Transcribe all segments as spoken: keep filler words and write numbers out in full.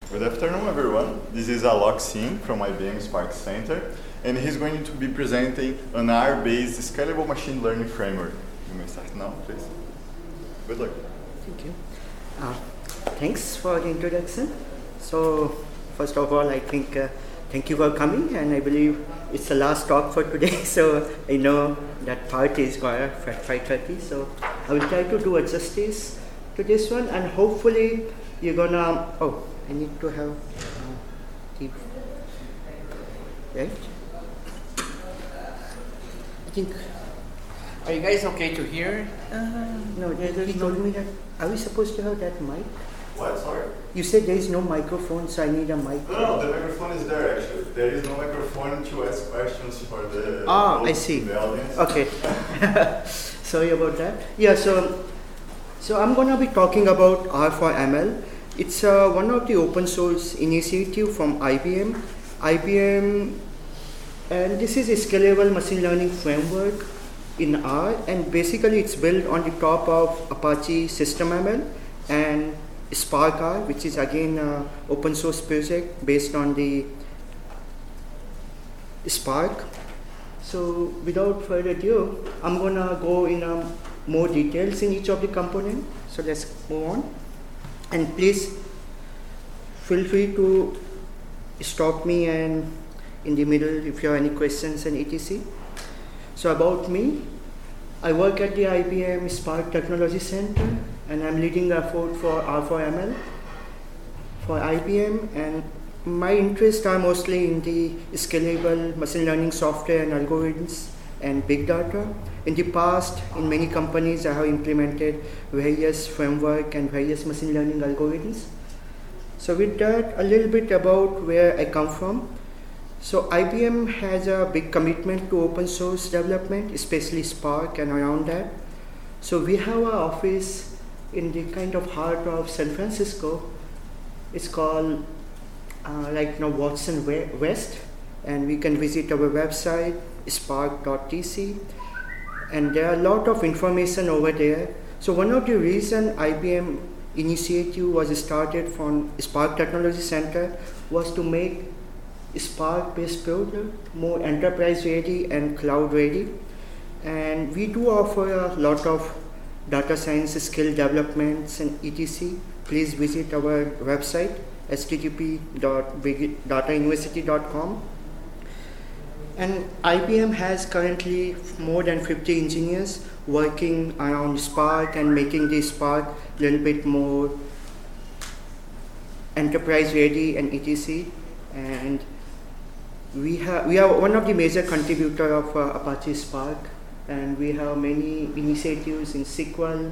Good afternoon, everyone. This is Alok Singh from I B M Spark Center, and he's going to be presenting an R-based scalable machine learning framework. You may start now, please. Good luck. Thank you. Uh, thanks for the introduction. So, first of all, I think uh, thank you for coming, and I believe it's the last talk for today. So I know that party is going at five thirty. So I will try to do a justice to this one, and hopefully you're gonna. Oh, I need to have uh, the right. I think. Are you guys okay to hear? Uh, no, they, they told me that. Are we supposed to have that mic? What? Sorry? You said there is no microphone, so I need a mic. No, no, the microphone is there actually. There is no microphone to ask questions for the, ah, I see. the audience. Okay. Sorry about that. Yeah, so so I'm gonna be talking about R four M L. It's uh, one of the open source initiative from I B M. I B M, and this is a scalable machine learning framework in R, and basically it's built on the top of Apache SystemML and Spark R, which is again an open source project based on the Spark. So without further ado, I'm gonna go in um, more details in each of the components. So let's move on. And please feel free to stop me and in the middle if you have any questions and et cetera. So about me, I work at the I B M Spark Technology Center, and I'm leading the effort for R four M L for I B M, and my interests are mostly in the scalable machine learning software and algorithms and big data. In the past, in many companies, I have implemented various framework and various machine learning algorithms. So with that, a little bit about where I come from. So I B M has a big commitment to open source development, especially Spark and around that. So we have our office in the kind of heart of San Francisco. It's called uh, like you know, Watson West, and we can visit our website spark dot t c, and there are a lot of information over there. So one of the reasons I B M initiative was started from Spark Technology Center was to make Spark-based product more enterprise ready and cloud ready, and we do offer a lot of data science skill developments and et cetera. Please visit our website h t t p dot big data university dot com. And I B M has currently more than fifty engineers working around Spark and making the Spark a little bit more enterprise ready and et cetera. And we have we are one of the major contributor of uh, Apache Spark, and we have many initiatives in S Q L,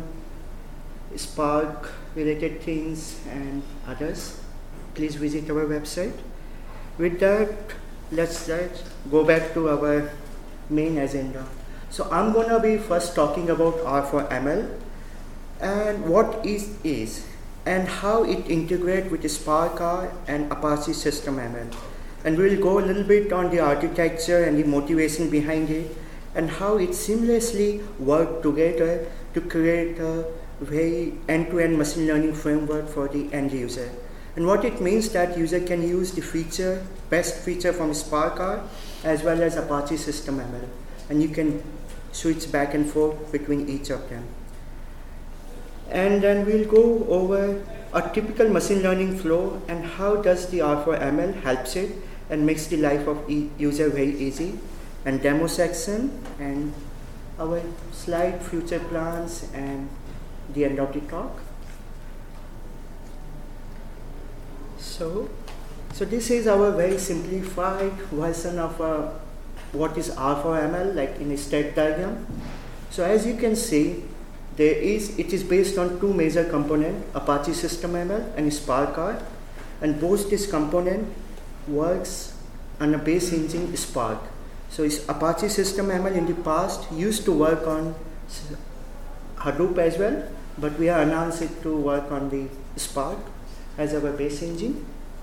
Spark related things and others. Please visit our website. With that, let's, let's go back to our main agenda. So I'm gonna be first talking about R four M L and what is is and how it integrates with Spark R and Apache SystemML. And we'll go a little bit on the architecture and the motivation behind it, and how it seamlessly works together to create a very end-to-end machine learning framework for the end user. And what it means that user can use the feature, best feature from Spark R as well as Apache SystemML, and you can switch back and forth between each of them. And then we'll go over a typical machine learning flow and how does the R four M L helps it and makes the life of e user very easy, and demo section, and our slide, future plans, and the end of the talk. So, so this is our very simplified version of uh, what is R four M L, like in a state diagram. So as you can see, there is it is based on two major components, Apache SystemML and Spark R, and both this component works on a base engine Spark. So it's Apache SystemML in the past used to work on Hadoop as well, but we have announced it to work on the Spark as our base engine.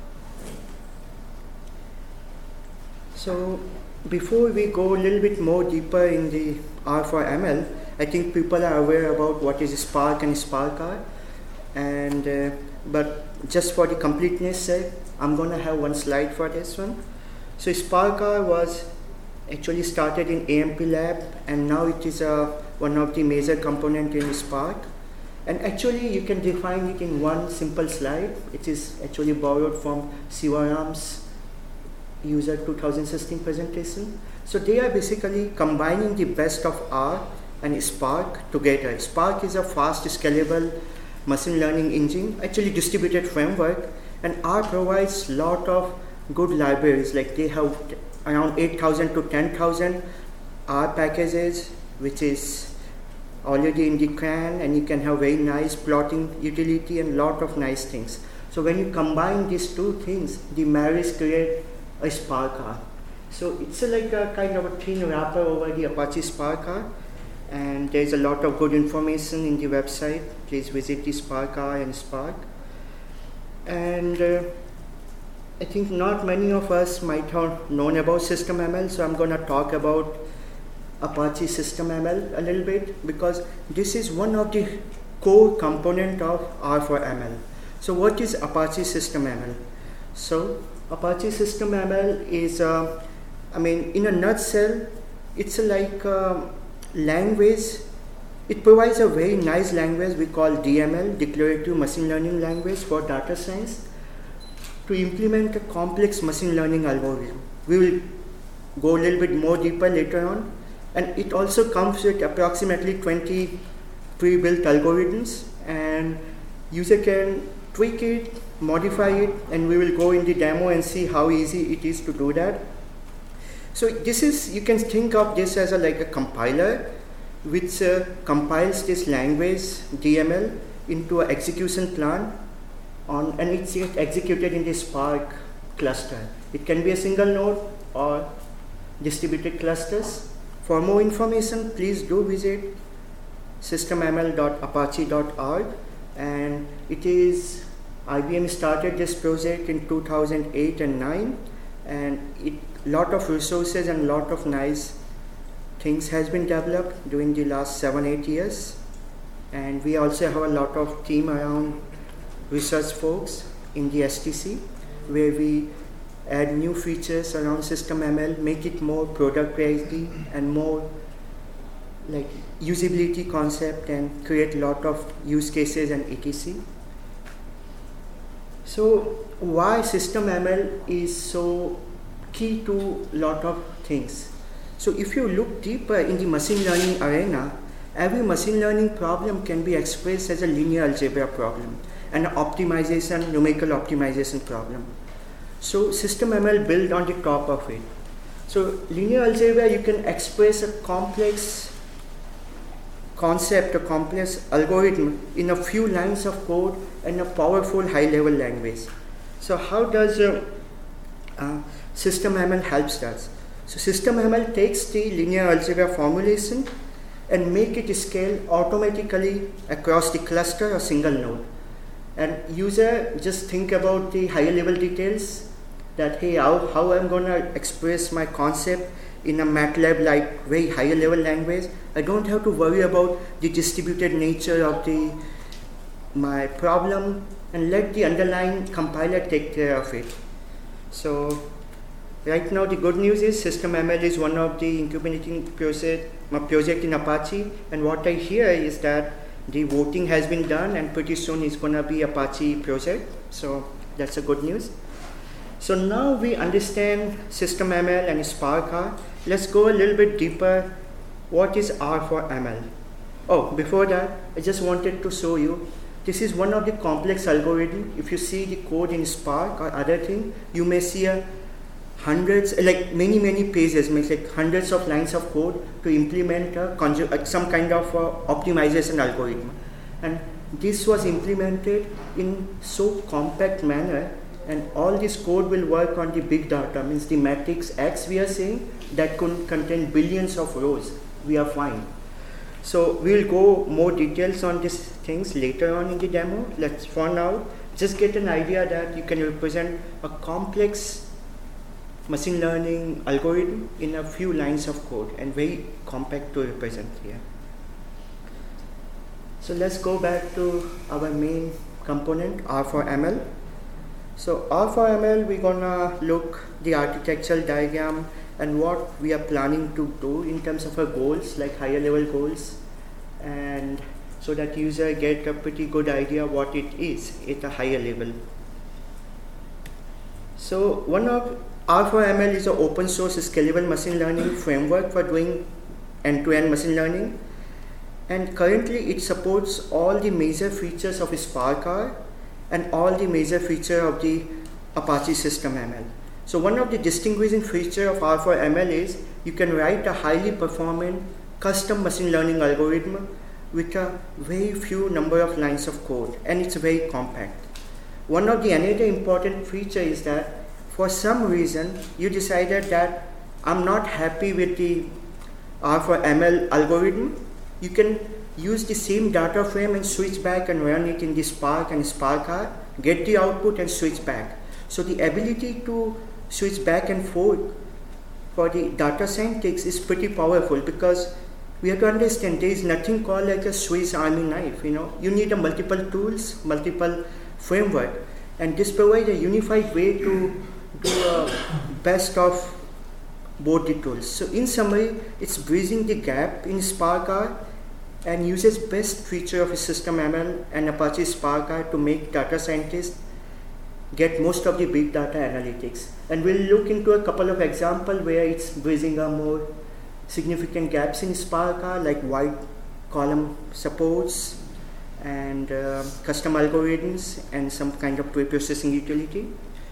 So before we go a little bit more deeper in the R four M L, I think people are aware about what is Spark and Spark R, and uh, but just for the completeness sake, I'm going to have one slide for this one. So SparkR was actually started in A M P Lab, and now it is uh, one of the major components in Spark. And actually, you can define it in one simple slide. It is actually borrowed from Sivaram's user two thousand sixteen presentation. So they are basically combining the best of R and Spark together. Spark is a fast, scalable machine learning engine, actually distributed framework, and R provides a lot of good libraries. Like they have around eight thousand to ten thousand R packages, which is already in the C R A N, and you can have very nice plotting utility and lot of nice things. So when you combine these two things, the marriage create a SparkR. So it's a, like a kind of a thin wrapper over the Apache SparkR, and there's a lot of good information in the website. Please visit the SparkR and Spark. And uh, I think not many of us might have known about SystemML, so I'm going to talk about Apache SystemML a little bit, because this is one of the core component of R for M L. So what is Apache SystemML? So Apache SystemML is, uh, I mean, in a nutshell, it's like a language. It provides a very nice language we call D M L, Declarative Machine Learning Language for data science, to implement a complex machine learning algorithm. We will go a little bit more deeper later on. And it also comes with approximately twenty pre-built algorithms, and user can tweak it, modify it, and we will go in the demo and see how easy it is to do that. So this is, you can think of this as a, like a compiler which uh, compiles this language D M L into an execution plan on, and it's executed in the Spark cluster. It can be a single node or distributed clusters. For more information, please do visit systemml dot apache dot org, and it is, I B M started this project in two thousand eight and nine, and it lot of resources and lot of nice things has been developed during the last seven, eight years. And we also have a lot of team around research folks in the S T C, where we add new features around SystemML, make it more product ready and more like usability concept, and create a lot of use cases and et cetera. So why SystemML is so key to a lot of things. So if you look deeper in the machine learning arena, every machine learning problem can be expressed as a linear algebra problem and an optimization, numerical optimization problem. So SystemML built on the top of it. So linear algebra, you can express a complex concept, a complex algorithm in a few lines of code and a powerful high-level language. So how does uh, uh, SystemML helps us? So SystemML takes the linear algebra formulation and make it scale automatically across the cluster or single node. And user just think about the higher level details, that hey, how, how I'm going to express my concept in a MATLAB like very higher level language. I don't have to worry about the distributed nature of the my problem, and let the underlying compiler take care of it. So right now the good news is SystemML is one of the incubating project, project in Apache, and what I hear is that the voting has been done and pretty soon it's going to be Apache project. So that's a good news. So now we understand SystemML and SparkR. Let's go a little bit deeper. What is R for M L? Oh, before that, I just wanted to show you, this is one of the complex algorithms. If you see the code in Spark or other thing, you may see a hundreds, like many, many pages, means like hundreds of lines of code to implement a conju- some kind of a optimization algorithm. And this was implemented in so compact manner, and all this code will work on the big data, means the matrix X we are saying, that could contain billions of rows. We are fine. So we'll go more details on these things later on in the demo. Let's for now just get an idea that you can represent a complex machine learning algorithm in a few lines of code, and very compact to represent here. So let's go back to our main component, R for M L. So R for M L, we're gonna look the architectural diagram and what we are planning to do in terms of our goals, like higher level goals, and so that user get a pretty good idea what it is at a higher level. So one of R for M L is an open source scalable machine learning framework for doing end-to-end machine learning, and currently it supports all the major features of Spark R and all the major features of the Apache System M L. So one of the distinguishing features of R for M L is you can write a highly performant custom machine learning algorithm with a very few number of lines of code, and it's very compact. One of the another important feature is that for some reason you decided that I'm not happy with the R for M L algorithm, you can use the same data frame and switch back and run it in the Spark and Spark R, get the output and switch back. So the ability to switch back and forth for the data scientists is pretty powerful, because we have to understand there is nothing called like a Swiss Army knife. You know, you need a multiple tools, multiple framework, and this provides a unified way to do a best of both the tools. So in summary, it's bridging the gap in Spark R and uses best feature of System M L and Apache Spark R to make data scientists get most of the big data analytics. And we'll look into a couple of examples where it's bridging a more significant gaps in Spark R, like wide column supports and uh, custom algorithms and some kind of pre-processing utility.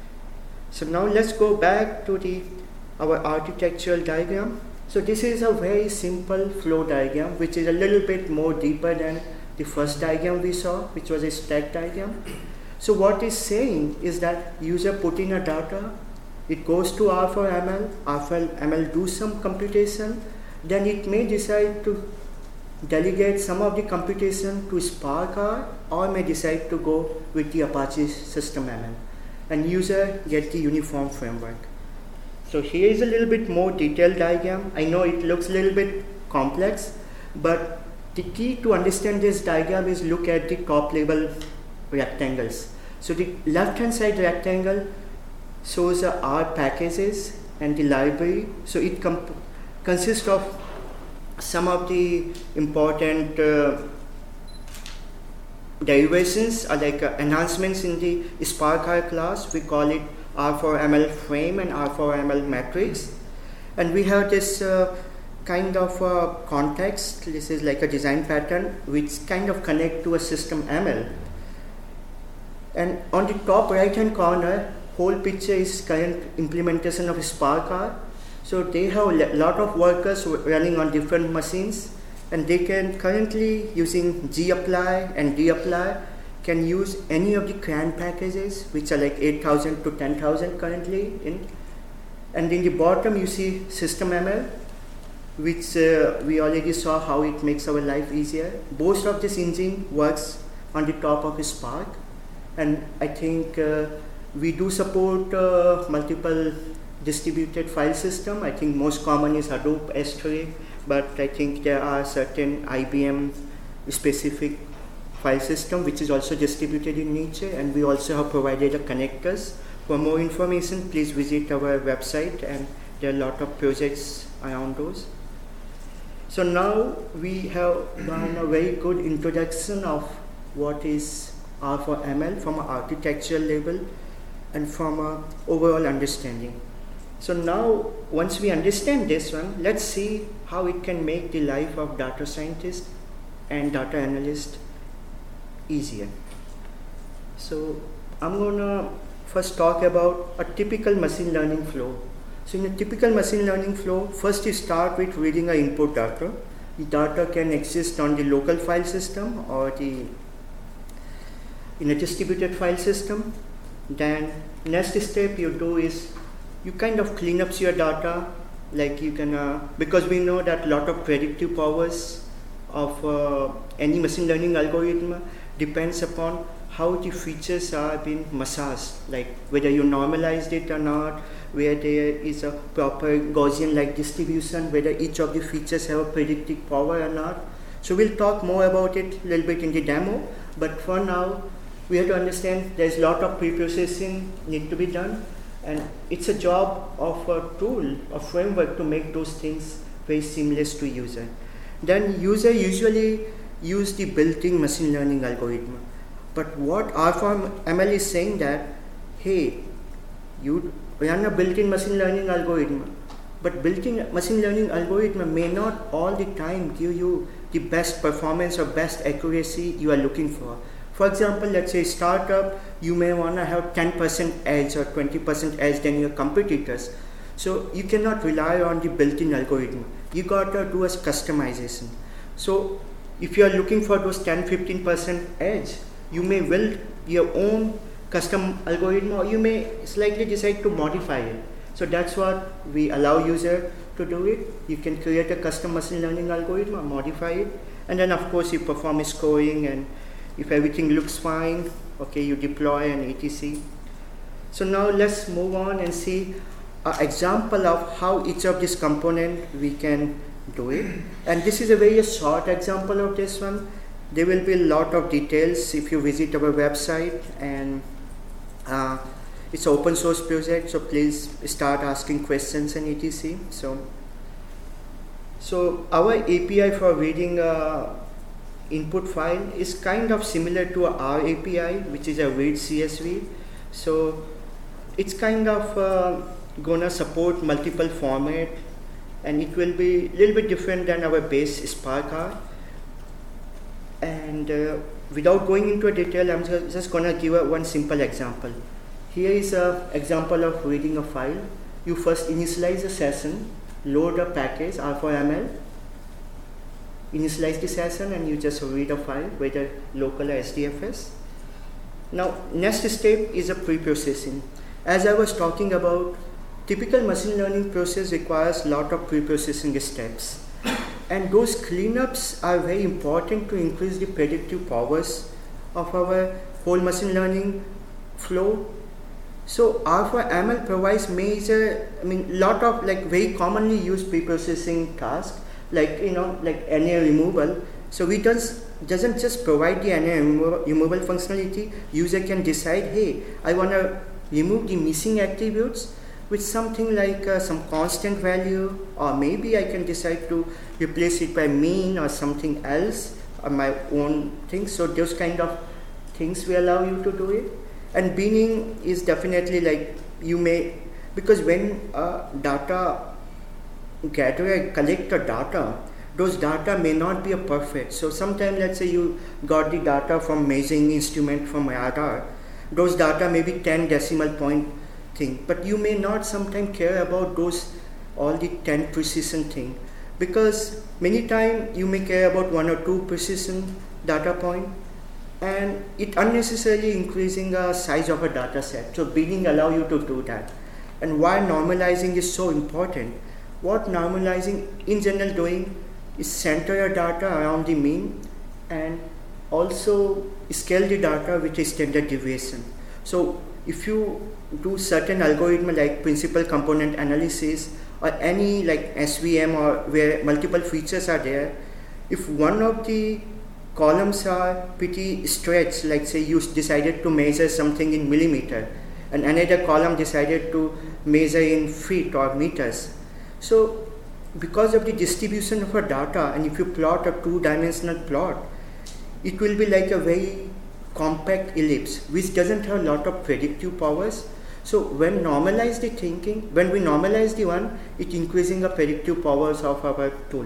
So now let's go back to the our architectural diagram. So this is a very simple flow diagram, which is a little bit more deeper than the first diagram we saw, which was a stack diagram. So what it's saying is that user put in a data, it goes to R for M L, R for M L do some computation, then it may decide to delegate some of the computation to Spark R, or may decide to go with the Apache System M L, and user get the uniform framework. So here is a little bit more detailed diagram. I know it looks a little bit complex, but the key to understand this diagram is look at the top level rectangles. So the left hand side rectangle shows the R packages and the library. So it comp consists of some of the important uh, derivations, or like uh, enhancements in the Spark R class. We call it R for M L frame and R for M L matrix. And we have this uh, kind of uh, context. This is like a design pattern which kind of connect to a system M L. And on the top right hand corner, whole picture is current implementation of Spark R. So they have a lot of workers running on different machines, and they can currently using gapply and dapply can use any of the CRAN packages, which are like eight thousand to ten thousand currently in. And in the bottom you see System M L, which uh, we already saw how it makes our life easier. Most of this engine works on the top of Spark, and I think uh, we do support uh, multiple distributed file system. I think most common is Hadoop S three, but I think there are certain I B M specific file system which is also distributed in nature, and we also have provided the connectors. For more information, please visit our website, and there are a lot of projects around those. So now we have done a very good introduction of what is R for M L from an architectural level and from an overall understanding. So now, once we understand this one, let's see how it can make the life of data scientist and data analyst easier. So I'm gonna first talk about a typical machine learning flow. So in a typical machine learning flow, first you start with reading an input data. The data can exist on the local file system or the in a distributed file system. Then next step you do is you kind of clean up your data, like you can, uh, because we know that a lot of predictive powers of uh, any machine learning algorithm depends upon how the features are being massaged, like whether you normalized it or not, where there is a proper Gaussian-like distribution, whether each of the features have a predictive power or not. So we'll talk more about it a little bit in the demo, but for now, we have to understand there's a lot of pre-processing need to be done, and it's a job of a tool, a framework to make those things very seamless to user. Then user usually use the built-in machine learning algorithm. But what R four M L is saying that, hey, you run a built-in machine learning algorithm, but built-in machine learning algorithm may not all the time give you the best performance or best accuracy you are looking for. For example, let's say startup, you may want to have ten percent edge or twenty percent edge than your competitors. So you cannot rely on the built-in algorithm. You got to do a customization. So if you are looking for those ten to fifteen percent edge, you may build your own custom algorithm, or you may slightly decide to modify it. So that's what we allow user to do it. You can create a custom machine learning algorithm or modify it, and then of course you perform scoring, and if everything looks fine, okay, you deploy and et cetera. So now let's move on and see an example of how each of these components we can do it. And this is a very short example of this one. There will be a lot of details if you visit our website, and uh, it's an open source project, so please start asking questions and et cetera. So, so our A P I for reading a input file is kind of similar to our A P I, which is a read C S V. So it's kind of uh, gonna support multiple format, and it will be a little bit different than our base Spark R. And uh, without going into a detail, I'm just, just gonna give a one simple example. Here is an example of reading a file. You first initialize a session, load a package R four M L, initialize the session, and you just read a file, whether local or S D F S. Now, next step is a pre-processing. As I was talking about, typical machine learning process requires a lot of pre-processing steps. And those cleanups are very important to increase the predictive powers of our whole machine learning flow. So R four M L provides major, I mean, lot of like very commonly used pre-processing tasks, like, you know, like N A removal. So we does, doesn't just provide the N A remo removal functionality. User can decide, hey, I want to remove the missing attributes with something like uh, some constant value, or maybe I can decide to replace it by mean or something else, or my own thing. So those kind of things we allow you to do it. And binning is definitely like, you may, because when uh, data gatherer collect the data, those data may not be a perfect. So sometimes, let's say you got the data from measuring instrument from radar, those data may be ten decimal point thing, but you may not sometimes care about those all the ten precision thing, because many times you may care about one or two precision data point, and it unnecessarily increasing the size of a data set. So binning allow you to do that. And why normalizing is so important? What normalizing in general doing is center your data around the mean, and also scale the data with a standard deviation. So if you do certain algorithm like principal component analysis, or any like S V M, or where multiple features are there, if one of the columns are pretty stretched, like say you decided to measure something in millimeter, and another column decided to measure in feet or meters. So because of the distribution of our data, and if you plot a two-dimensional plot, it will be like a very compact ellipse, which doesn't have a lot of predictive powers. So when normalize the thinking, when we normalize the one, it increasing the predictive powers of our tool.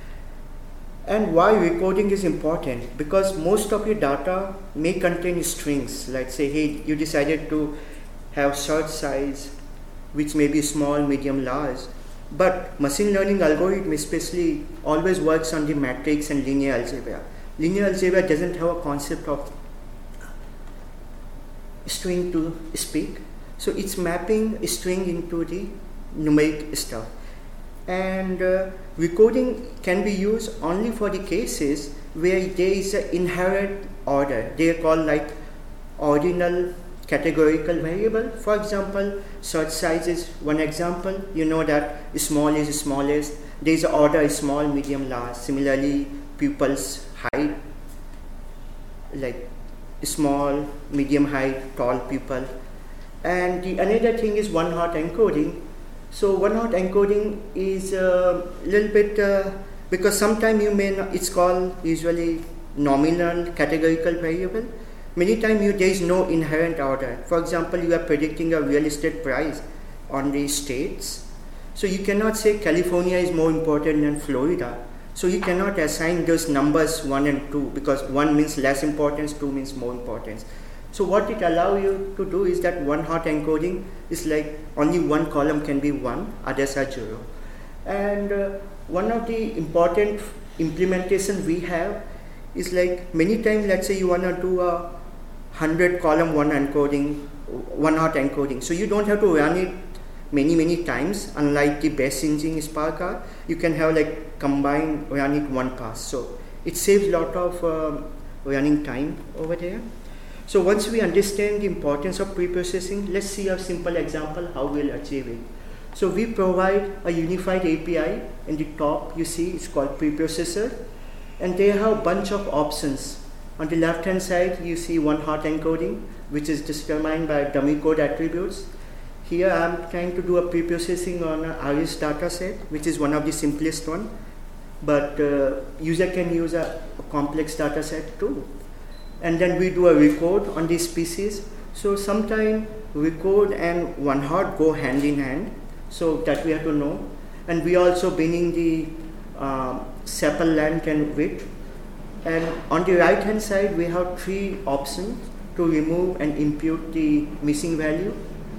And why recoding is important? Because most of your data may contain strings. Like say, hey, you decided to have search size, which may be small, medium, large. But machine learning algorithm especially always works on the matrix and linear algebra. Linear algebra doesn't have a concept of string to speak. So it's mapping a string into the numeric stuff. And uh, recoding can be used only for the cases where there is an inherent order. They are called like ordinal categorical variable. For example, search size is one example. You know that small is smallest. There is an order small, medium, large. Similarly, pupils height, like small, medium height, tall people. And the another thing is one-hot encoding. So one-hot encoding is a little bit, uh, because sometimes you may not, it's called usually nominal categorical variable. Many times you, there is no inherent order. For example, you are predicting a real estate price on the states. So you cannot say California is more important than Florida. So you cannot assign those numbers one and two, because one means less importance, two means more importance. So what it allows you to do is that one hot encoding is like only one column can be one, others are zero. And uh, one of the important implementation we have is like many times, let's say you want to do a hundred column one encoding, one hot encoding. So you don't have to run it many, many times. Unlike the base engine Spark R, you can have like combine run it one pass. So it saves a lot of um, running time over there. So once we understand the importance of preprocessing, let's see a simple example how we'll achieve it. So we provide a unified A P I. In the top you see it's called preprocessor, and they have a bunch of options. On the left hand side you see one hot encoding, which is determined by dummy code attributes. Here I am trying to do a preprocessing on a Iris dataset, which is one of the simplest one, but uh, user can use a, a complex dataset too. And then we do a record on the species. So sometimes record and one hot go hand in hand, so that we have to know. And we also bringing the uh, sepal length and width. And on the right hand side we have three options to remove and impute the missing value.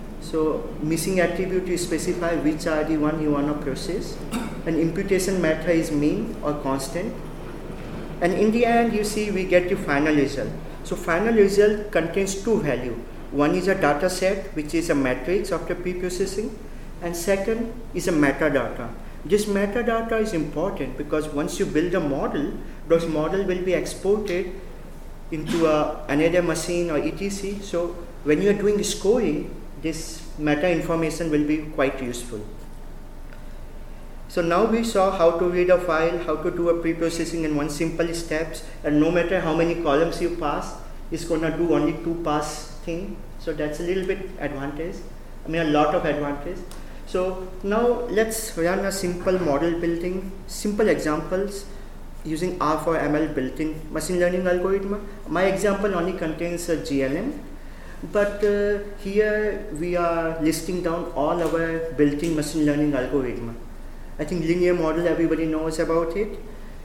So missing attribute you specify which are the one you want to process, and imputation method is mean or constant. And in the end you see we get the final result. So final result contains two values. One is a data set, which is a matrix of the preprocessing, and second is a metadata. This metadata is important because once you build a model, those model will be exported into a, another machine or et cetera. So when you are doing scoring, this meta information will be quite useful. So now we saw how to read a file, how to do a preprocessing in one simple steps, and no matter how many columns you pass, it's going to do only two pass thing. So that's a little bit advantage. I mean a lot of advantage. So now let's run a simple model building, simple examples using R four M L built-in machine learning algorithm. My example only contains a G L M. But uh, here we are listing down all our built-in machine learning algorithm. I think linear model, everybody knows about it.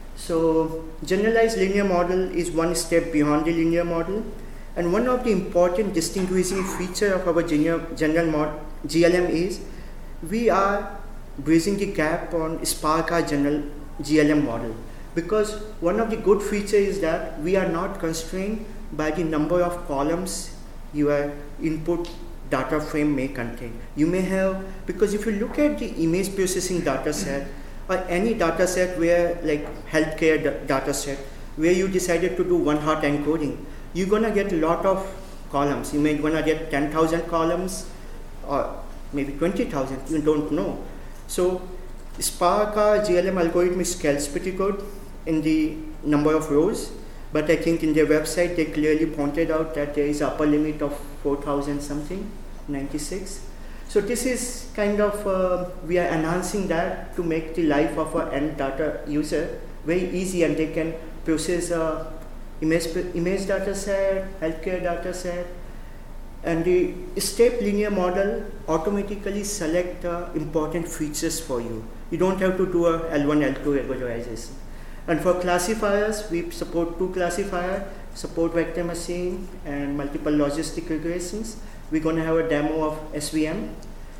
So generalized linear model is one step beyond the linear model. And one of the important distinguishing feature of our general mod G L M is we are bridging the gap on Spark R general G L M model. Because one of the good features is that we are not constrained by the number of columns your input data frame may contain. You may have, because if you look at the image processing data set or any data set where like healthcare data set where you decided to do one hot encoding, you're gonna get a lot of columns. You may gonna get ten thousand columns or maybe twenty thousand, you don't know. So Spark R G L M algorithm scales pretty good in the number of rows. But I think in their website they clearly pointed out that there is upper limit of four thousand something, ninety-six. So this is kind of, uh, we are enhancing that to make the life of an end data user very easy, and they can process a image, image data set, healthcare data set, and the step linear model automatically select uh, important features for you. You don't have to do a L one, L two regularization. And for classifiers, we support two classifiers, support vector machine and multiple logistic regressions. We're going to have a demo of S V M.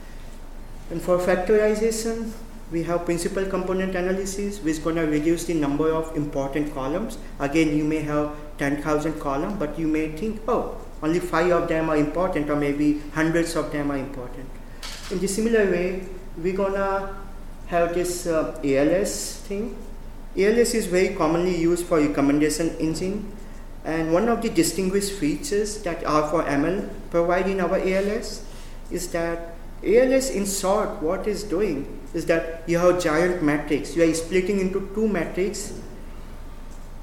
And for factorization, we have principal component analysis, which is going to reduce the number of important columns. Again, you may have ten thousand columns, but you may think, oh, only five of them are important, or maybe hundreds of them are important. In the similar way, we're going to have this uh, A L S thing. A L S is very commonly used for recommendation engine, and one of the distinguished features that R four M L provide in our A L S is that A L S, in short, what it's doing is that you have giant matrix. You are splitting into two matrices.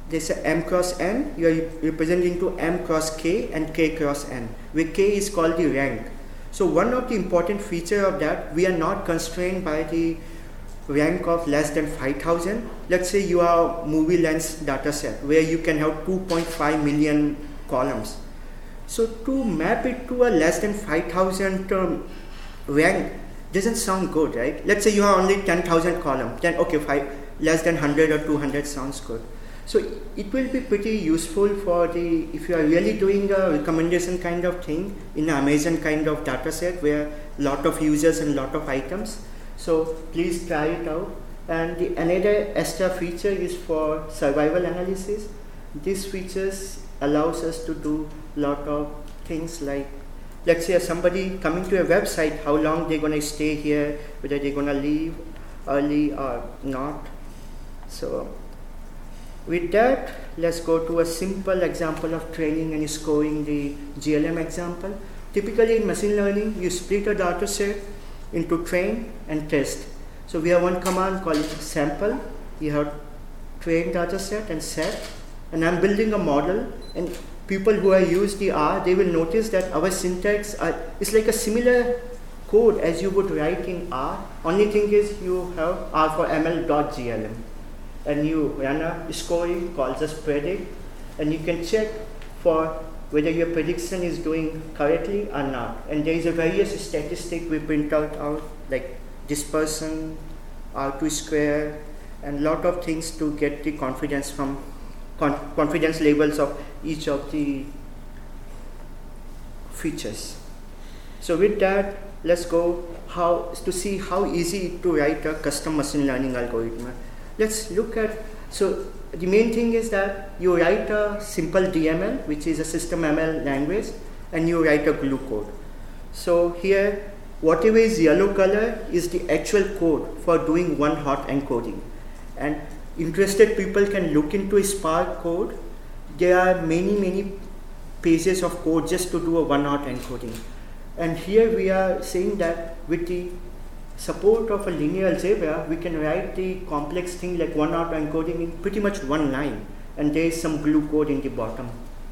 there's a m cross n, you are representing to m cross k and k cross n, where k is called the rank. So one of the important feature of that, we are not constrained by the rank of less than five thousand. Let's say you are movie lens data set where you can have two point five million columns. So to map it to a less than five thousand um, rank doesn't sound good, right? Let's say you have only ten thousand columns, then okay, five, less than one hundred or two hundred sounds good. So it will be pretty useful for the, if you are really doing a recommendation kind of thing in an Amazon kind of data set where lot of users and lot of items. So please try it out. And the another extra feature is for survival analysis. These features allows us to do lot of things like, let's say somebody coming to a website, how long they're going to stay here, whether they're going to leave early or not. So with that, let's go to a simple example of training and scoring the G L M example. Typically in machine learning, you split a data set into train and test. So we have one command called sample. You have train data set and set. And I'm building a model, and people who have used the R, they will notice that our syntax are, is like a similar code as you would write in R. Only thing is you have R for M L dot G L M. And you run a scoring called just predict, and you can check for whether your prediction is doing correctly or not. And there is a various statistic we print out, out like dispersion, R two square, and lot of things to get the confidence from con confidence levels of each of the features. So with that, let's go how to see how easy to write a custom machine learning algorithm. Let's look at, so the main thing is that you write a simple D M L, which is a system M L language, and you write a glue code. So here, whatever is yellow color is the actual code for doing one hot encoding. And interested people can look into Spark code. There are many, many pages of code just to do a one hot encoding. And here we are saying that with the support of a linear algebra, we can write the complex thing like one hot encoding in pretty much one line, and there is some glue code in the bottom.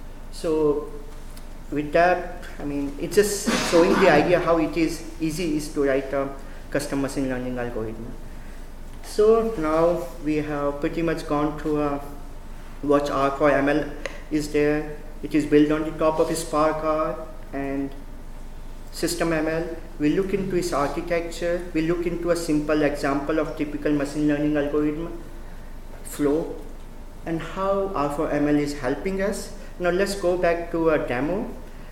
So with that, I mean, it's just showing the idea how it is easy is to write a custom machine learning algorithm. So now we have pretty much gone through uh, what R for M L is there. It is built on the top of Spark R and system M L. We look into its architecture. We look into a simple example of typical machine learning algorithm flow and how R for M L is helping us. Now let's go back to a demo.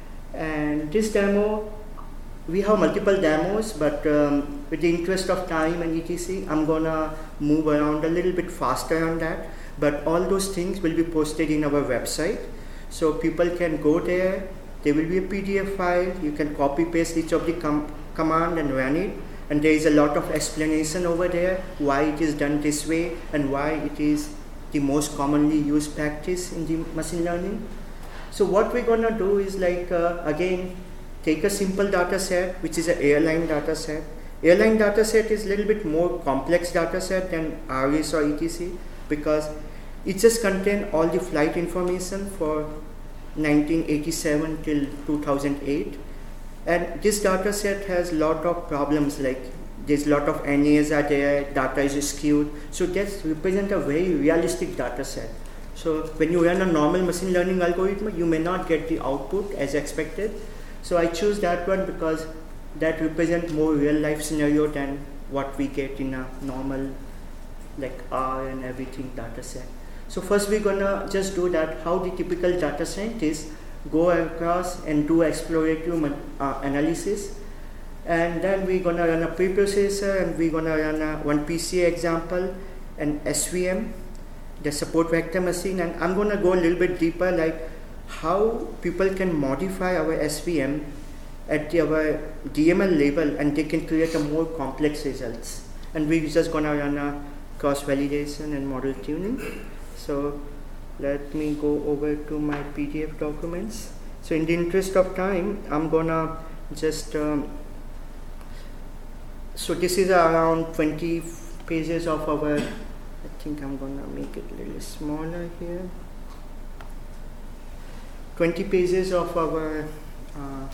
And this demo, we have multiple demos, but um, with the interest of time and et cetera, I'm gonna move around a little bit faster on that. But all those things will be posted in our website, so people can go there. There will be a P D F file. You can copy paste each of the com command and run it. And there is a lot of explanation over there why it is done this way and why it is the most commonly used practice in the machine learning. So what we're gonna do is like uh, again take a simple data set, which is an airline data set. Airline data set is a little bit more complex data set than R S or et cetera because it just contains all the flight information for nineteen eighty-seven till two thousand eight, and this data set has lot of problems, like there's lot of N As are there, data is skewed, so that represents a very realistic data set. So when you run a normal machine learning algorithm, you may not get the output as expected. So I choose that one because that represents more real life scenario than what we get in a normal like R and everything data set. So first we're gonna just do that, how the typical data scientists go across and do explorative uh, analysis. And then we're gonna run a preprocessor, and we're gonna run a one P C A example and S V M, the support vector machine. And I'm gonna go a little bit deeper, like how people can modify our S V M at the, our D M L level, and they can create a more complex results. And we're just gonna run a cross validation and model tuning. So let me go over to my P D F documents. So in the interest of time, I'm gonna just, um, so this is around twenty pages of our I think I'm gonna make it a little smaller here. twenty pages of our uh,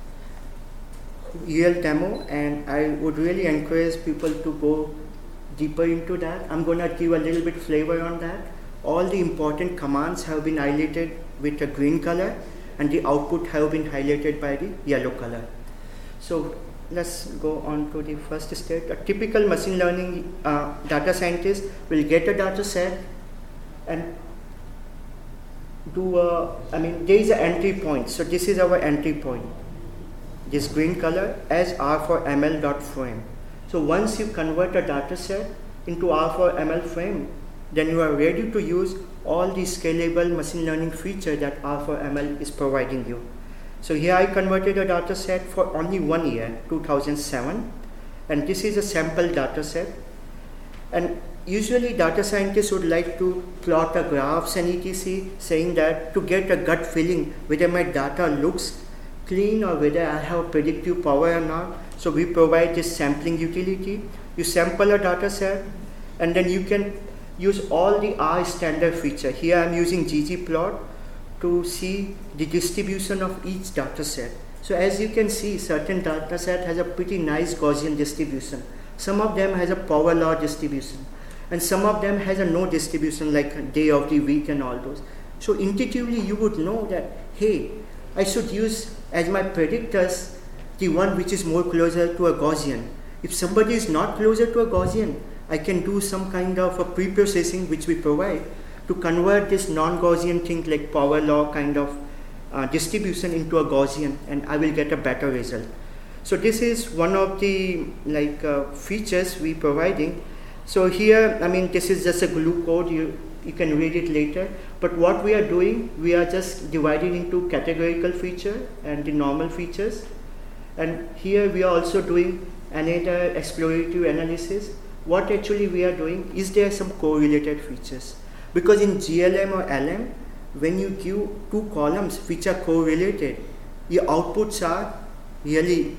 real demo, and I would really encourage people to go deeper into that. I'm gonna give a little bit flavor on that. All the important commands have been highlighted with a green color, and the output have been highlighted by the yellow color. So let's go on to the first step. A typical machine learning uh, data scientist will get a data set and do a, I mean, there is an entry point. So this is our entry point, this green color, as R four M L dot frame. So once you convert a data set into R four M L frame, then you are ready to use all the scalable machine learning feature that R four M L is providing you. So here I converted a data set for only one year, two thousand seven, and this is a sample data set. And usually data scientists would like to plot a graphs and et cetera, saying that to get a gut feeling whether my data looks clean or whether I have predictive power or not. So we provide this sampling utility. You sample a data set, and then you can use all the R standard feature. Here I'm using ggplot to see the distribution of each data set. So as you can see, certain data set has a pretty nice Gaussian distribution. Some of them has a power law distribution, and some of them has a no distribution, like day of the week and all those. So intuitively you would know that, hey, I should use as my predictors the one which is more closer to a Gaussian. If somebody is not closer to a Gaussian, I can do some kind of a pre-processing which we provide to convert this non-Gaussian thing like power law kind of uh, distribution into a Gaussian, and I will get a better result. So this is one of the like uh, features we providing. So here, I mean, this is just a glue code. You you can read it later. But what we are doing, we are just dividing into categorical feature and the normal features. And here we are also doing another explorative analysis. What actually we are doing, is there some correlated features? Because in G L M or L M, when you give two columns which are correlated, your outputs are really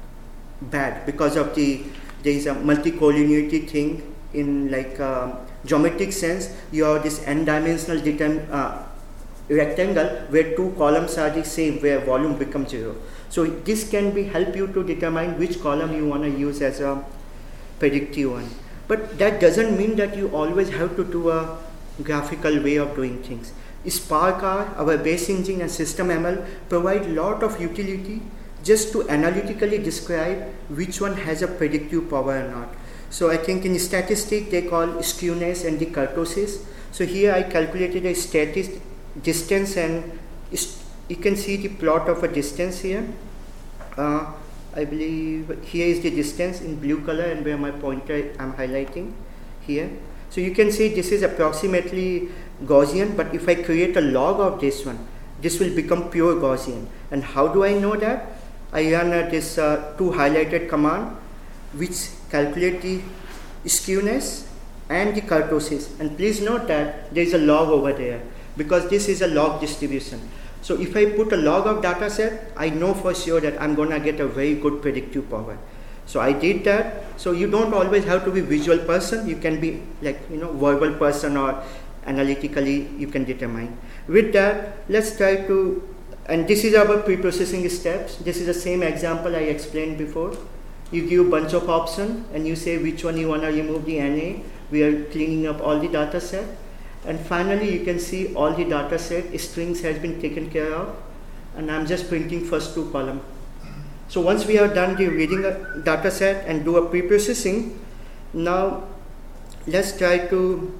bad because of the, there is a multicollinearity thing in like um, geometric sense. You have this n-dimensional determ uh, rectangle where two columns are the same, where volume becomes zero. So this can be help you to determine which column you want to use as a predictive one. But that doesn't mean that you always have to do a graphical way of doing things. SparkR, our base engine, and System M L provide lot of utility just to analytically describe which one has a predictive power or not. So I think in statistics they call skewness and the kurtosis. So here I calculated a static distance, and you can see the plot of a distance here. Uh, I believe here is the distance in blue color, and where my pointer I'm highlighting here. So you can see this is approximately Gaussian, but if I create a log of this one, this will become pure Gaussian. And how do I know that? I run uh, this uh, two highlighted command which calculate the skewness and the kurtosis. And please note that there is a log over there because this is a log distribution. So if I put a log of data set, I know for sure that I'm going to get a very good predictive power. So I did that. So you don't always have to be visual person. You can be like, you know, verbal person, or analytically you can determine. With that, let's try to, and this is our pre-processing steps. This is the same example I explained before. You give a bunch of options and you say which one you want to remove the N A. We are cleaning up all the data set. And finally, you can see all the data set strings has been taken care of. And I'm just printing first two columns. So once we have done the reading a data set and do a pre-processing, now let's try to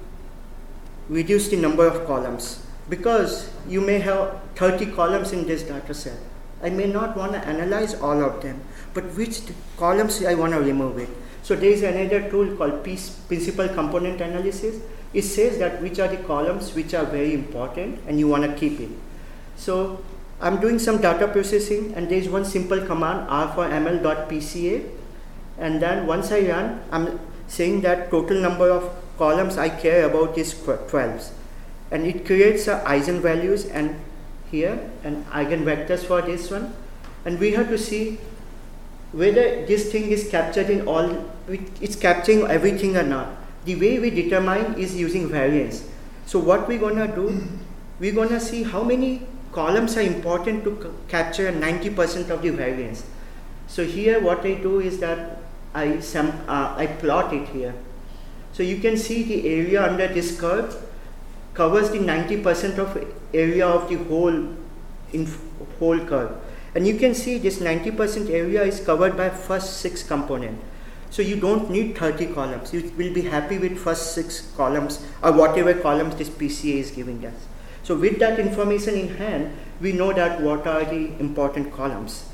reduce the number of columns, because you may have thirty columns in this data set. I may not want to analyze all of them, but which columns I want to remove it. So there is another tool called Principal Component Analysis. It says that which are the columns which are very important and you want to keep it. So I'm doing some data processing, and there is one simple command, R four M L dot P C A, and then once I run, I'm saying that total number of columns I care about is twelve, and it creates a eigenvalues and here and eigenvectors for this one, and we have to see whether this thing is captured in all, it's capturing everything or not. the way we determine is using variance. So what we're gonna do, we're gonna see how many columns are important to c capture ninety percent of the variance. So here what I do is that I, some, uh, I plot it here. So you can see the area under this curve covers the ninety percent of area of the whole, in whole curve. And you can see this ninety percent area is covered by first six components. So you don't need thirty columns. You will be happy with first six columns or whatever columns this P C A is giving us. So with that information in hand, we know that what are the important columns.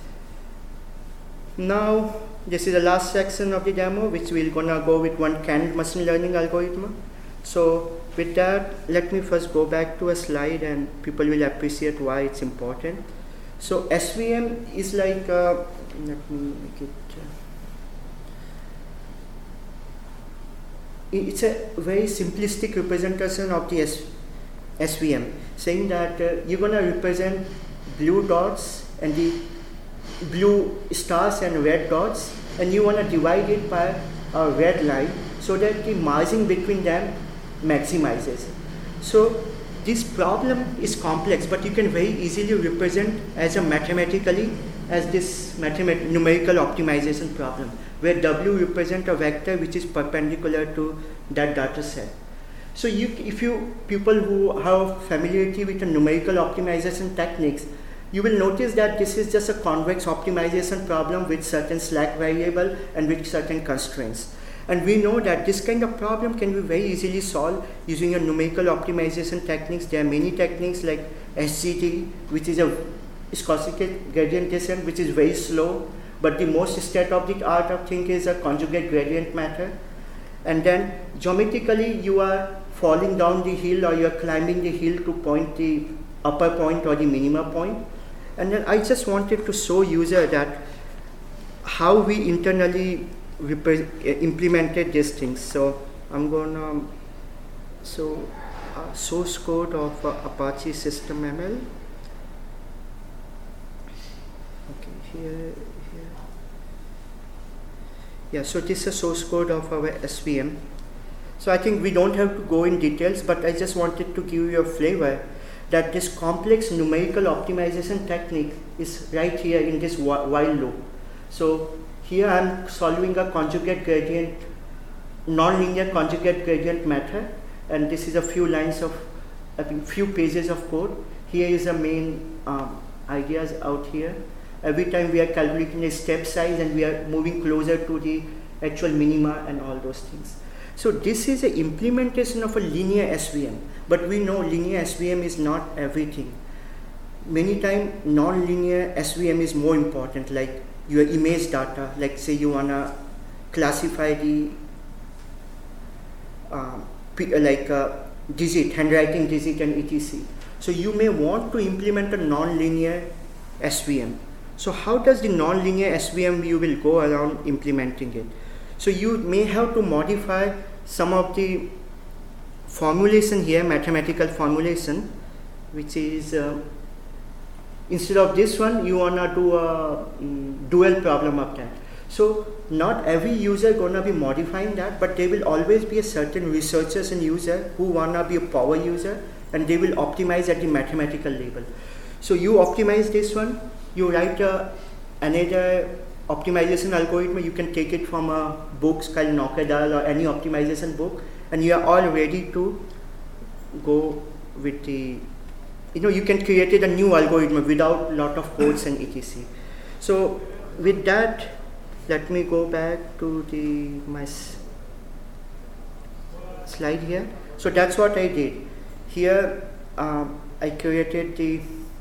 Now, this is the last section of the demo, which we're gonna go with one canned machine learning algorithm. So with that, let me first go back to a slide and people will appreciate why it's important. So S V M is like, uh, let me make it, uh, it's a very simplistic representation of the S V M, saying that uh, you're gonna represent blue dots and the blue stars and red dots, and you want to divide it by a red line so that the margin between them maximizes. So this problem is complex, but you can very easily represent as a mathematically as this mathemat numerical optimization problem, where W represents a vector which is perpendicular to that data set. So you, if you people who have familiarity with the numerical optimization techniques, you will notice that this is just a convex optimization problem with certain slack variable and with certain constraints. And we know that this kind of problem can be very easily solved using a numerical optimization techniques. There are many techniques like S G D, which is a stochastic gradient descent, which is very slow, but the most state-of-the-art of thing is a conjugate gradient method. And then geometrically, you are falling down the hill or you are climbing the hill to point the upper point or the minima point. And then I just wanted to show user that how we internally implemented these things. So I'm gonna so uh, source code of uh, Apache System M L. Okay, here, here. Yeah, so this is a source code of our S V M. So I think we don't have to go in details, but I just wanted to give you a flavor that this complex numerical optimization technique is right here in this while loop. So here I'm solving a conjugate gradient, nonlinear conjugate gradient method, and this is a few lines of, I think, few pages of code. Here is the main um, ideas out here. Every time we are calculating the step size and we are moving closer to the actual minima and all those things. So this is an implementation of a linear S V M. But we know linear S V M is not everything. Many times non-linear S V M is more important, like your image data, like say you wanna classify the uh, like uh, digit, handwriting digit and et cetera. So you may want to implement a non-linear S V M. So how does the non-linear S V M you will go around implementing it? So you may have to modify some of the formulation here, mathematical formulation, which is uh, instead of this one, you wanna do a um, dual problem of that. So not every user gonna be modifying that, but there will always be a certain researchers and user who wanna be a power user, and they will optimize at the mathematical level. So you optimize this one, you write a, another optimization algorithm. You can take it from a book called Nokadal or any optimization book, and you are all ready to go with the, you know, you can create a new algorithm without lot of codes and et cetera. So with that, let me go back to the my slide here. So that's what I did. Here um, I created the,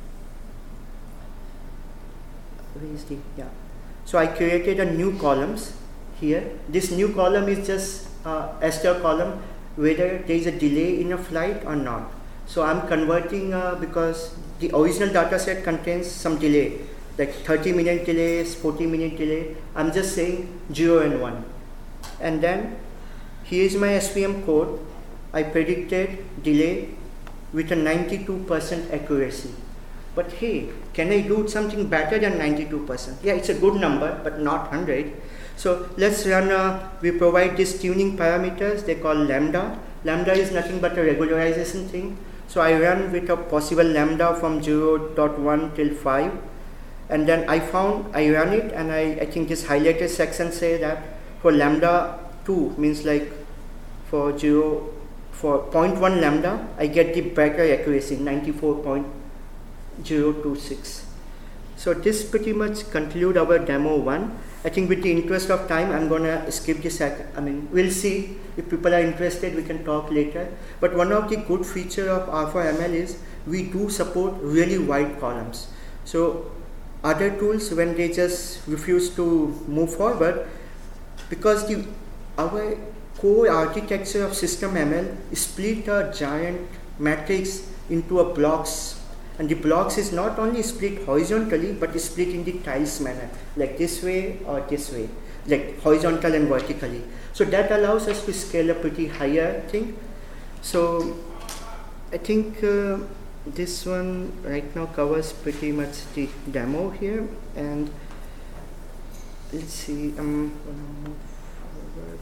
where is the, yeah. So I created a new columns here. This new column is just uh, Esther column, whether there is a delay in a flight or not. So I'm converting uh, because the original data set contains some delay, like thirty minute delays, forty minute delay. I'm just saying zero and one. And then here is my S V M code. I predicted delay with a ninety-two percent accuracy. But hey, can I do something better than ninety-two percent? Yeah, it's a good number, but not one hundred. So let's run, a, we provide these tuning parameters, they call lambda. Lambda is nothing but a regularization thing. So I run with a possible lambda from zero point one till five. And then I found, I ran it, and I, I think this highlighted section say that for lambda two, means like for zero, for zero point one lambda, I get the better accuracy, ninety-four point zero two six. So this pretty much conclude our demo one. I think with the interest of time, I'm gonna skip this. I mean, we'll see if people are interested, we can talk later. But one of the good feature of R four M L is we do support really wide columns. So other tools, when they just refuse to move forward, because the our core architecture of system M L split a giant matrix into a blocks. And the blocks is not only split horizontally, but is split in the tiles manner, like this way or this way, like horizontal and vertically. So that allows us to scale a pretty higher thing. So I think uh, this one right now covers pretty much the demo here. And let's see, I'm gonna move forward.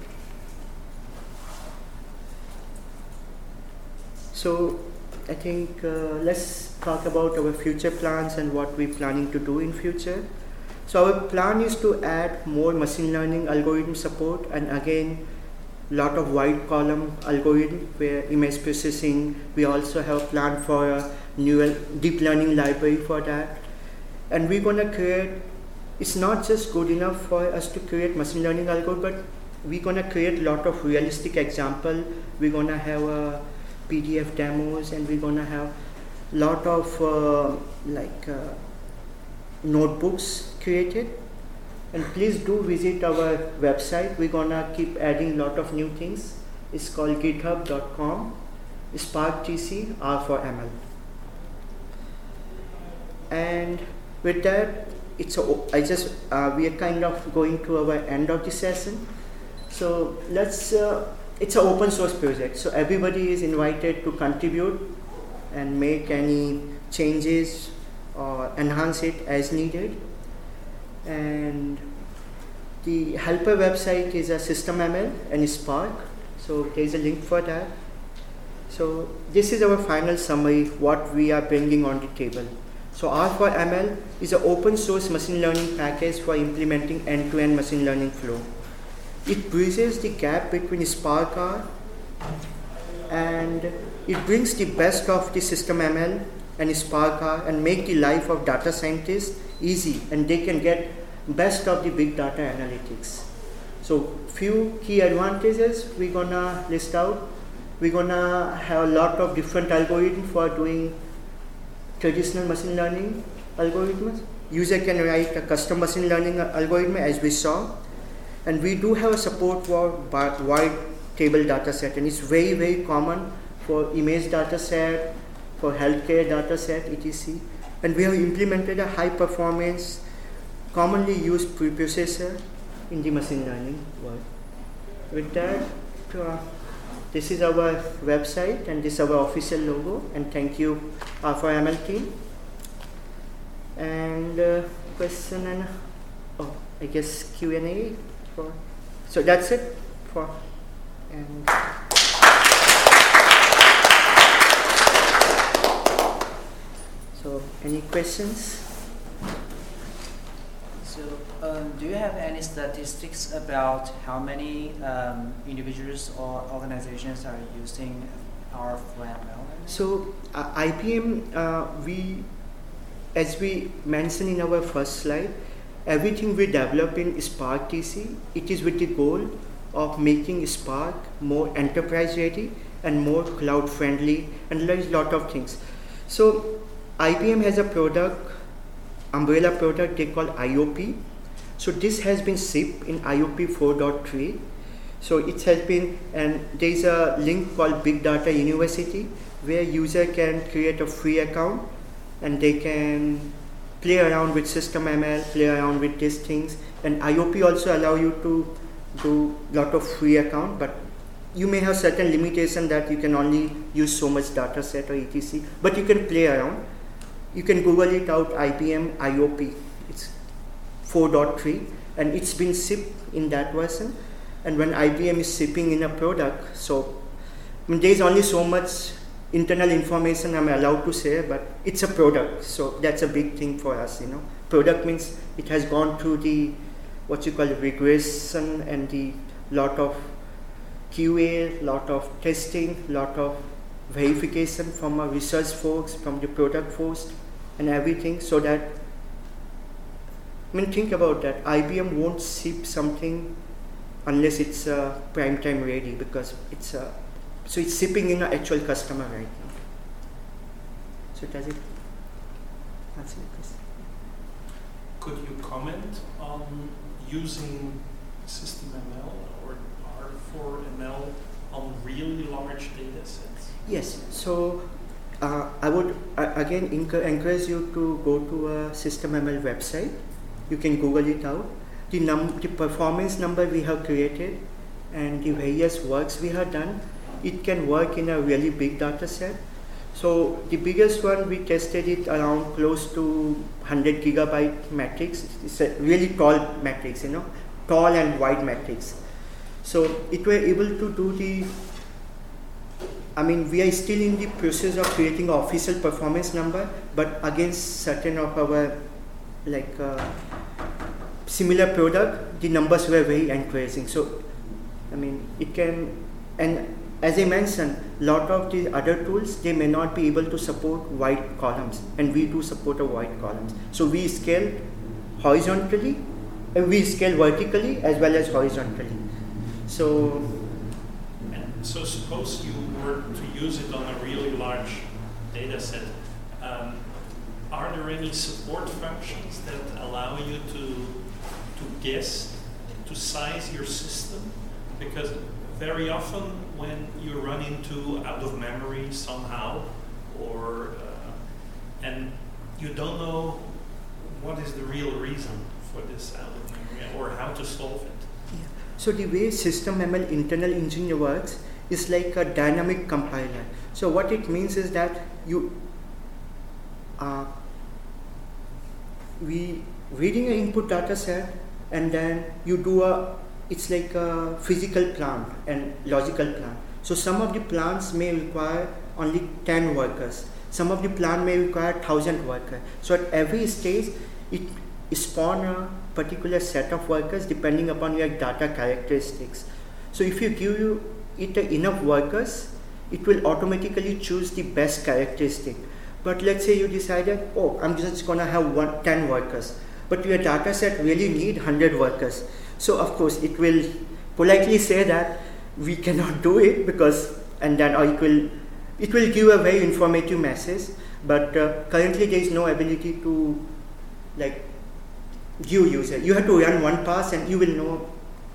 So I think uh, let's talk about our future plans and what we're planning to do in future. So our plan is to add more machine learning algorithm support, and again, lot of wide column algorithm where image processing. We also have planned for a neural deep learning library for that. And we're gonna create, it's not just good enough for us to create machine learning algorithm, but we're gonna create a lot of realistic example. We're gonna have a P D F demos, and we're gonna have lot of uh, like uh, notebooks created. And please do visit our website. We're gonna keep adding lot of new things. It's called github dot com SparkTC R four M L. And with that, it's a, I just uh, we are kind of going to our end of the session. So let's. Uh, It's an open source project, so everybody is invited to contribute and make any changes or enhance it as needed. And the helper website is a SystemML and Spark, so there's a link for that. So this is our final summary, what we are bringing on the table. So R four M L is an open source machine learning package for implementing end-to-end machine learning flow. It bridges the gap between Spark R, and it brings the best of the system M L and Spark R and make the life of data scientists easy, and they can get best of the big data analytics. So few key advantages we're gonna list out. We're gonna have a lot of different algorithms for doing traditional machine learning algorithms. User can write a custom machine learning algorithm as we saw. And we do have a support for wide table data set, and it's very, very common for image data set, for healthcare data set, et cetera. And we have implemented a high performance, commonly used preprocessor in the machine learning world. With that, uh, this is our website, and this is our official logo, and thank you R four M L team. And uh, question and, oh, I guess Q and A. So that's it for, and so any questions? So um, do you have any statistics about how many um, individuals or organizations are using R four M L? So uh, I B M, uh, we, as we mentioned in our first slide, everything we develop in Spark T C, it is with the goal of making Spark more enterprise ready and more cloud friendly, and there is a lot of things. So I B M has a product, umbrella product they call I O P. So this has been shipped in I O P four point three. So it has been, and there is a link called Big Data University where user can create a free account and they can play around with system M L, play around with these things. And I O P also allow you to do lot of free account, but you may have certain limitation that you can only use so much data set or et cetera. But you can play around. You can Google it out, I B M I O P. It's four point three, and it's been shipped in that version. And when I B M is shipping in a product, so I mean, there's only so much internal information I'm allowed to say, but it's a product, so that's a big thing for us, you know. Product means it has gone through the, what you call regression and the lot of Q A, lot of testing, lot of verification from our research folks, from the product folks, and everything, so that, I mean, think about that. I B M won't ship something unless it's uh, prime time ready, because it's uh, so it's shipping in an actual customer right now. So does it answer your question? Could you comment on using SystemML or R four M L on really large data sets? Yes. So uh, I would uh, again enc- encourage you to go to a SystemML website. You can Google it out. The, num- the performance number we have created and the various works we have done, it can work in a really big data set. So the biggest one, we tested it around close to one hundred gigabyte matrix. It's a really tall matrix, you know, tall and wide matrix. So it were able to do the, I mean, we are still in the process of creating an official performance number, but against certain of our like uh, similar product, the numbers were very encouraging. So, I mean, it can, and as I mentioned, a lot of the other tools, they may not be able to support wide columns, and we do support a wide columns. So we scale horizontally, and we scale vertically as well as horizontally. So, and so suppose you were to use it on a really large data set. Um, are there any support functions that allow you to to guess, to size your system? Because very often when you run into out of memory somehow, or uh, and you don't know what is the real reason for this out of memory or how to solve it. yeah. So the way SystemML internal engine works is like a dynamic compiler. So what it means is that you uh, we reading an input data set, and then you do a, it's like a physical plant and logical plant. So some of the plants may require only ten workers. Some of the plant may require one thousand workers. So at every stage, it spawn a particular set of workers depending upon your data characteristics. So if you give you it enough workers, it will automatically choose the best characteristic. But let's say you decided, oh, I'm just gonna have one, ten workers. But your data set really need one hundred workers. So of course it will politely say that we cannot do it, because, and then or it will it will give a very informative message, but uh, currently there is no ability to like give user. You have to run one pass and you will know.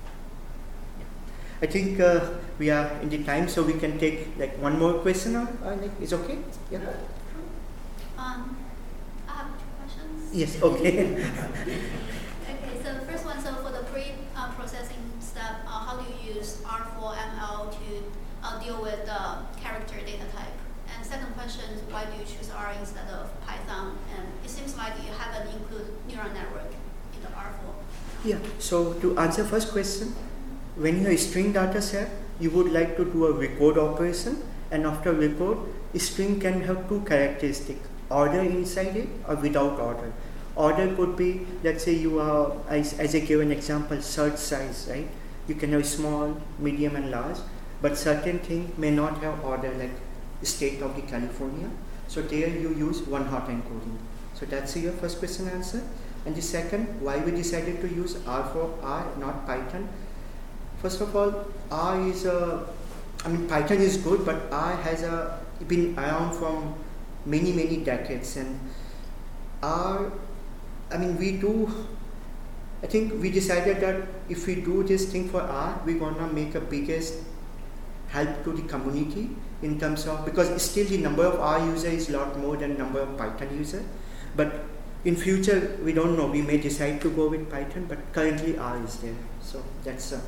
I think uh, we are in the time, so we can take like one more question. Or, or like, is okay? Yeah. Um, I have two questions. Yes. Okay. Okay. So the first one, so for the pre-processing uh, step, uh, how do you use R four M L to uh, deal with the character data type? And second question, why do you choose R instead of Python? And it seems like you haven't included neural network in the R four. Yeah. So to answer first question, when you have a string data set, you would like to do a record operation, and after record, a string can have two characteristics: order inside it or without order. Order could be, let's say you are, as, as I gave an example, search size, right? You can have small, medium, and large, but certain things may not have order, like state of the California. So there you use one hot encoding. So that's your first question answer. And the second, why we decided to use R for R, not Python. First of all, R is a, I mean Python is good, but R has a, been around from many, many decades. And R, I mean we do, I think we decided that if we do this thing for R, we're gonna make a biggest help to the community in terms of, because still the number of R users is a lot more than number of Python users. But in future, we don't know, we may decide to go with Python, but currently R is there. So that's uh,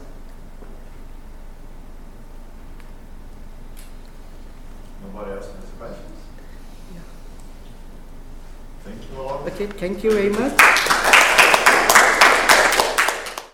Nobody else has questions? yeah. Thank you all. Okay, thank you very much.